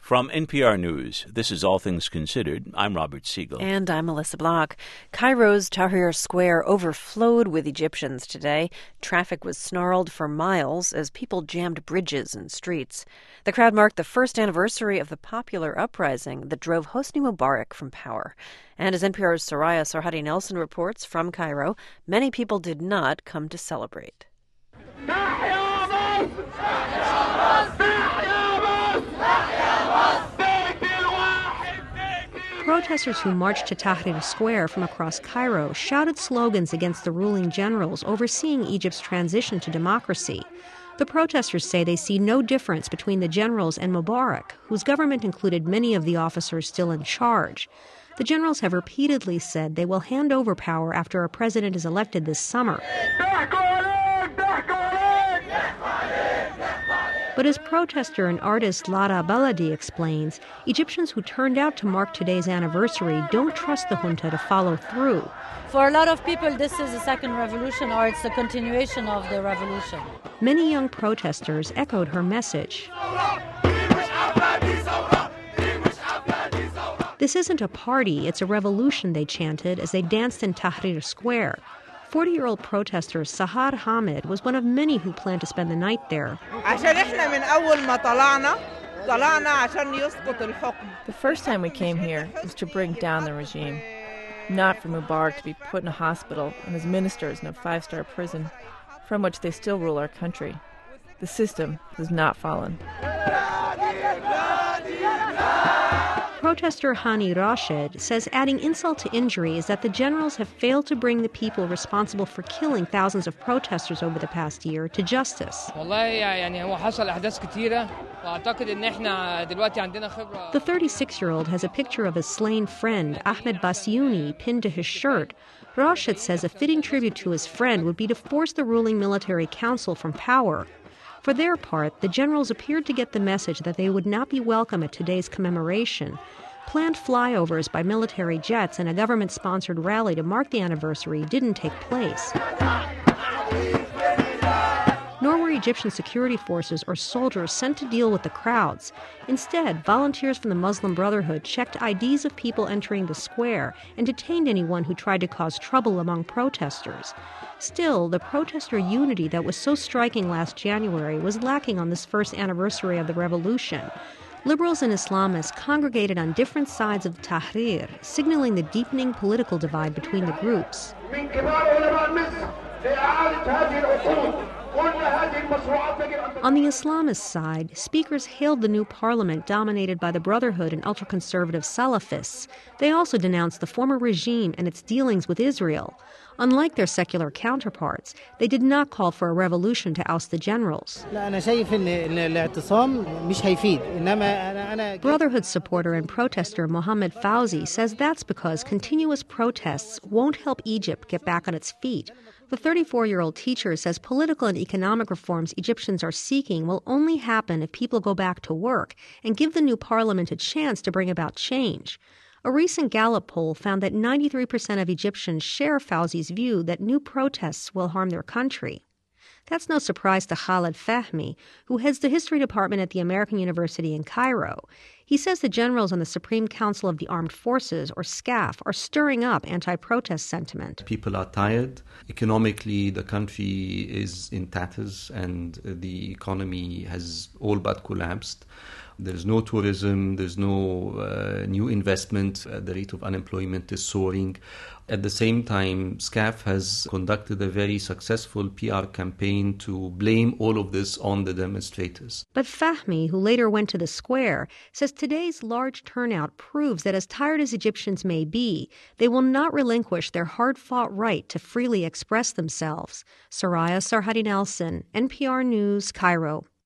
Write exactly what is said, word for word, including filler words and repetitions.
From N P R News, this is All Things Considered. I'm Robert Siegel. And I'm Melissa Block. Cairo's Tahrir Square overflowed with Egyptians today. Traffic was snarled for miles as people jammed bridges and streets. The crowd marked the first anniversary of the popular uprising that drove Hosni Mubarak from power. And as N P R's Soraya Sarhadi Nelson reports from Cairo, many people did not come to celebrate. Protesters who marched to Tahrir Square from across Cairo shouted slogans against the ruling generals overseeing Egypt's transition to democracy. The protesters say they see no difference between the generals and Mubarak, whose government included many of the officers still in charge. The generals have repeatedly said they will hand over power after a president is elected this summer. But as protester and artist Lara Baladi explains, Egyptians who turned out to mark today's anniversary don't trust the junta to follow through. For a lot of people, this is a second revolution, or it's a continuation of the revolution. Many young protesters echoed her message. This isn't a party, it's a revolution, they chanted as they danced in Tahrir Square. forty-year-old protester Sahar Hamid was one of many who planned to spend the night there. The first time we came here was to bring down the regime, not for Mubarak to be put in a hospital and his ministers in a five-star prison from which they still rule our country. The system has not fallen. Protester Hani Rashid says adding insult to injury is that the generals have failed to bring the people responsible for killing thousands of protesters over the past year to justice. The thirty-six-year-old has a picture of his slain friend, Ahmed Basyouni, pinned to his shirt. Rashid says a fitting tribute to his friend would be to force the ruling military council from power. For their part, the generals appeared to get the message that they would not be welcome at today's commemoration. Planned flyovers by military jets and a government-sponsored rally to mark the anniversary didn't take place. Nor were Egyptian security forces or soldiers sent to deal with the crowds. Instead, volunteers from the Muslim Brotherhood checked I Ds of people entering the square and detained anyone who tried to cause trouble among protesters. Still, the protester unity that was so striking last January was lacking on this first anniversary of the revolution. Liberals and Islamists congregated on different sides of Tahrir, signaling the deepening political divide between the groups. On the Islamist side, speakers hailed the new parliament dominated by the Brotherhood and ultra-conservative Salafists. They also denounced the former regime and its dealings with Israel. Unlike their secular counterparts, they did not call for a revolution to oust the generals. Brotherhood supporter and protester Mohammed Fauzi says that's because continuous protests won't help Egypt get back on its feet. The thirty-four-year-old teacher says political and economic reforms Egyptians are seeking will only happen if people go back to work and give the new parliament a chance to bring about change. A recent Gallup poll found that ninety-three percent of Egyptians share Fauzi's view that new protests will harm their country. That's no surprise to Khaled Fahmy, who heads the history department at the American University in Cairo. He says the generals on the Supreme Council of the Armed Forces, or SCAF, are stirring up anti-protest sentiment. People are tired. Economically, the country is in tatters and the economy has all but collapsed. There's no tourism, there's no uh, new investment, uh, the rate of unemployment is soaring. At the same time, SCAF has conducted a very successful P R campaign to blame all of this on the demonstrators. But Fahmy, who later went to the square, says today's large turnout proves that as tired as Egyptians may be, they will not relinquish their hard-fought right to freely express themselves. Soraya Sarhadi Nelson, N P R News, Cairo.